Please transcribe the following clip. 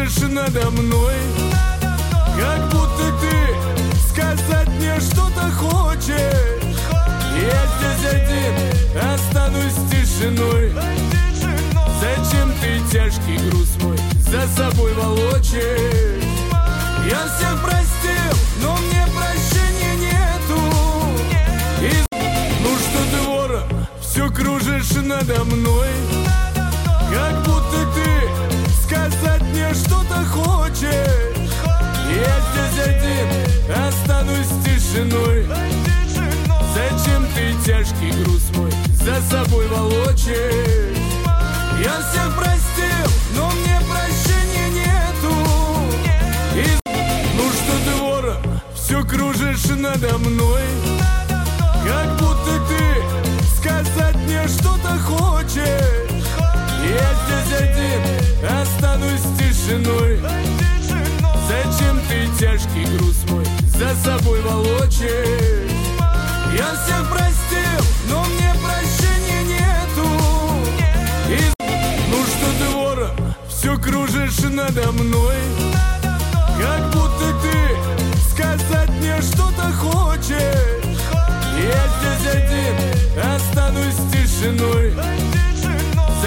кружишь надо мной, как будто ты сказать мне что-то хочешь. Я здесь один, останусь тишиной. Зачем ты тяжкий груз мой за собой волочишь? Я всех простил, но мне прощения нету. Ну что ты, ворон, все кружишь надо мной, как будто ты сказать мне что-то хочешь. Я здесь один, останусь тишиной. Зачем ты тяжкий груз мой за собой волочишь? Я всех простил, но мне прощения нету. Ну что ты, ворон, все кружишь надо мной, как будто ты сказать мне что-то хочешь. Я здесь один, останусь тишиной. Зачем ты тяжкий груз мой за собой волочишь? Я всех простил, но мне прощения нету. Ну что ты, ворон, все кружишь надо мной, как будто ты сказать мне что-то хочешь. Я здесь один, останусь тишиной.